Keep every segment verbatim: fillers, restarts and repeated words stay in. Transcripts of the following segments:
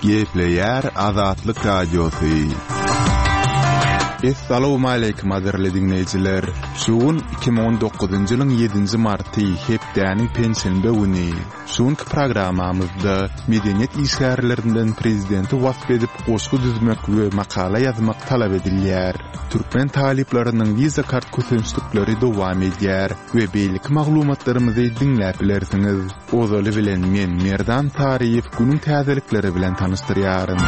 Gepleyer Azatlyk Radiosu. Assalamu alaykum aderli dinleyijiler. Şuun iki bin on dokuzuncu ýylyň ýedinji marty hepdäniň pensiýende güni. Şuňky programamyzda medeniýet işgärlerinden prezidenti wasp edip goşgy düzmek we makala ýazmak talap edilýär. Türkmen taliplerini viza kart kösünçlükleri dowam edýär we beýlik maglumatlarymyzy dinläp bilersiňiz. Ozaly bilen men Merdan Taryýew günüň täzelikleri bilen tanışdyrýarym.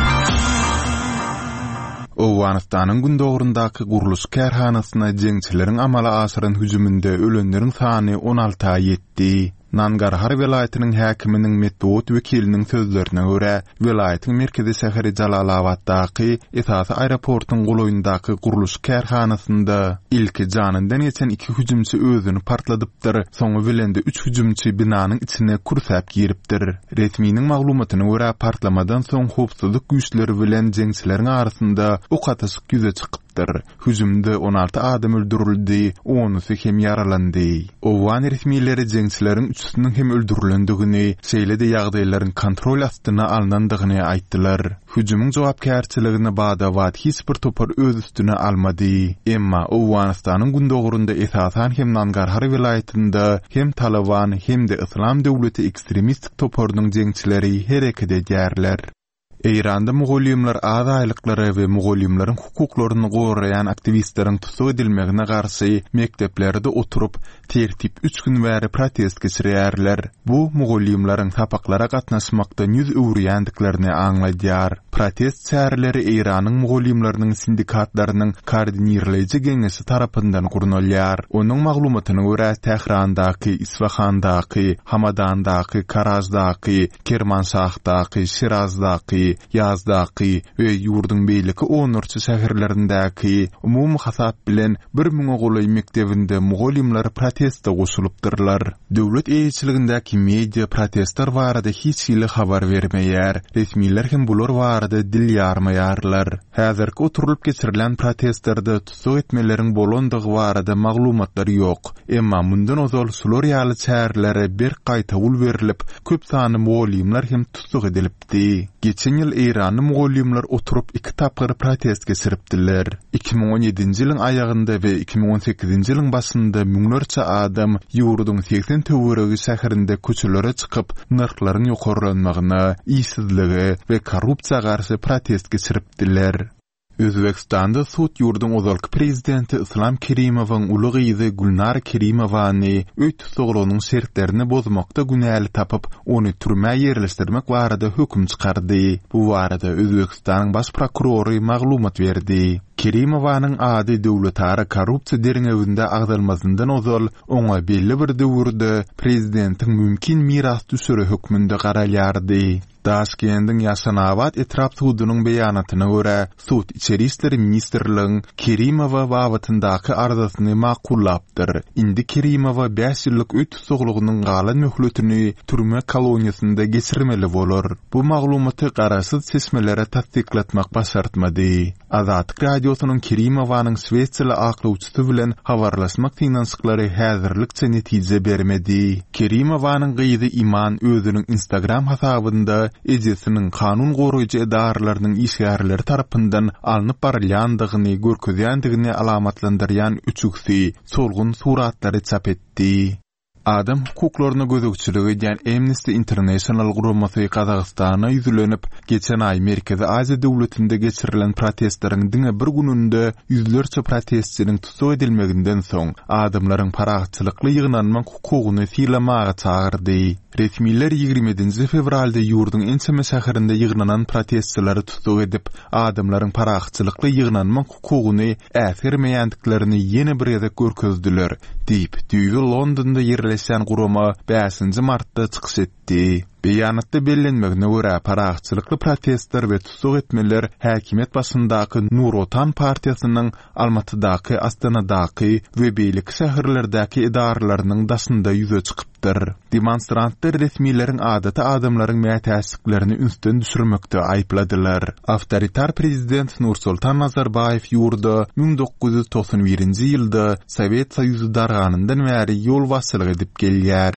Owganistanyň gündogrundaky guruluş kärhanasyna jeňçileriň amala asyryň hüjüminde ölenleriň sany on altıga ýetdi. Nangarhar welaýatynyň häkiminiň Medbut wekiliniň sözlerine görä, welaýatyň merkezi şäheri Jalalabatdaky esasy aeroportyň goloýundaky guruluş kärhanasynda ilki janyndan geçen iki hüjümçi özüni partladypdyr. Soňy bilende üç hüjümçi binanyň içine kursap giripdir. Resminiň maglumatyna görä partlamadan soň howpsuzlyk güýçleri bilen jeňçileriň arasynda okatyşyk ýüze çykyp hüjümde on altı adam öldürildi, onusy hem yaralandy. Owgan resmiýetleri jeňçileriň üçüsiniň hem öldürilendigini, şeýle-de ýagdaýlaryň kontrol astyna alnandygyny aýtdylar. Hüjümüň jogapkärçiligini bada wat hiç bir topar öz üstüne almady. Emma Owganistanyň gündogrunda esasan hem Nangarhar welaýatynda hem Taliban hem de Islam döwleti ekstremistik toparynyň jeňçileri hereket edýärler. Eýranda Mogolliyumlar azaýlyklary we Mogolliyumlaryň hukuklaryny goraýan aktivistleriň tutup edilmegine garşy mekteplerde oturup tertip üç gün bäri protest geçirýärler. Bu Mogolliyumlaryň tapaklara gatnaşmakda ýüz öwrýändiklerini aňlaýar. Protest çäreleri Eýranyň Mogolliyumlarynyň sindikatlarynyň koordinirleýiji geňesi tarapyndan gurnalýar. Onuň maglumatyna görä Tehrandaky, Isfahandaky, Hamadandaky, Karajdaky, Kermanşahdaky, Şirazdaky, Yazdaky we ýurdun beýleki onurçy şäherlerindäki umum hasap bilen bir müňe golaý mektebinde Mogolliyumlar protestde goşulypdyrlar. Döwlet eýçiligindäki media protestler barada hiç ýyly habar bermeýär. Resmiýler hem bular barada dil ýarmaýarlar. Häzirki oturulyp geçirilen protestlerde tutuk etmeleriň bolandygy barada maglumatlar ýok. Emma mundan ozal sular ýaly çärlere bir gaýta ul berilip, köp sany Mogolliyumlar hem tutuk edilipdi. Geçen ýyl Eýranyň Mogolliyumlar oturup iki tapgyr protest geçiripdiler. iki bin on ýedinji ýylyň aýagynda we iki bin on sekizinji ýylyň başynda müňlerçe adam ýurduň seksen töweregi şäherinde köçelere çykyp narklaryň ýokarlanmagyna, işsizlige we korrupsiýaga garşy protest geçiripdiler. Özbekistanda sut ýurduň ozalky prezidenti Islam Kerimowyň uly gyzy Gulnar Kerimowany öýt soglanyň şertlerini bozmakda günäli tapyp, ony türme ýerleşdirmek barada höküm çykardy. Bu barada Özbekistanyň baş prokurory maglumat berdi. Kerimowanyň ady döwletara korrupsiýa derňeginde agdalmasyndan ozal, oňa belli bir döwürde prezidentiň mümkin miras düşürü hökmünde garalýardy. Daşkendiň Ýaşanabat etrap sudynyň beýanatyna görä, sud içeri işleri ministrligiň Kerimowa wagtyndaky arzasyny makullapdyr. Indi Kerimowa beş ýyllyk öýt soglugynyň galan möhletini türme koloniýasynda geçirmeli bolar. Bu maglumaty garaşsyz seçmelere tasdiklatmak başartmady. Azatlyk radiosynyň Kerimowanyň Swetseli aklawçysy bilen habarlaşmak finansyklary häzirlikçe netije bermedi. Kerimowanyň gyzy Iman özüniň Instagram hasabynda ejesiniň kanun goraýjy edaralarynyň işgärleri tarapyndan alınıp barylýandygyny görkezýändigini alamatlandyrýan üçüksi solgun suratlary çap etdi. Adam hukuklaryna gözükçüligi diýen Amnesty International guramasy Kazakstana ýüzlenip, geçen ay Merkezi Aziýa döwletinde geçirilen protestleriň diňe bir gününde ýüzlerçe protestçiniň tutuk edilmeginden soň adamlaryň paragçylykly ýygnanmak hukugyny fiýlamaga çagyrdy. Resmiýler ýigrimedinji fevralda ýurdun ençeme şäherinde ýygnanan protestçilary tutuk edip, adamlaryň paragçylykly ýygnanmak hukugyny äsirmeýändiklerini ýene bir ýerde görkezdiler, diýip düýbi Londonda ýerleşen gurama beşinji martda çykyş etdi. Beýanatda bellenmegine görä paragçylykly protestler we tutuk etmeler häkimet başyndaky Nurotan partiýasynyň Almatydaky, Astanadaky we beýlik şäherlerdäki edaralarynyň daşynda ýüze çykypdyr. Demonstrantlar resmiýleriň adaty adamlaryň mätäçliklerini üstün düşürmekde aýpladylar. Awtoritar prezident Nursultan Nazarbayew ýurda bin dokuz ýüz toksan birinji ýylda Sowet Soýuzy darganyndan bäri ýol başçylyk edip gelýär.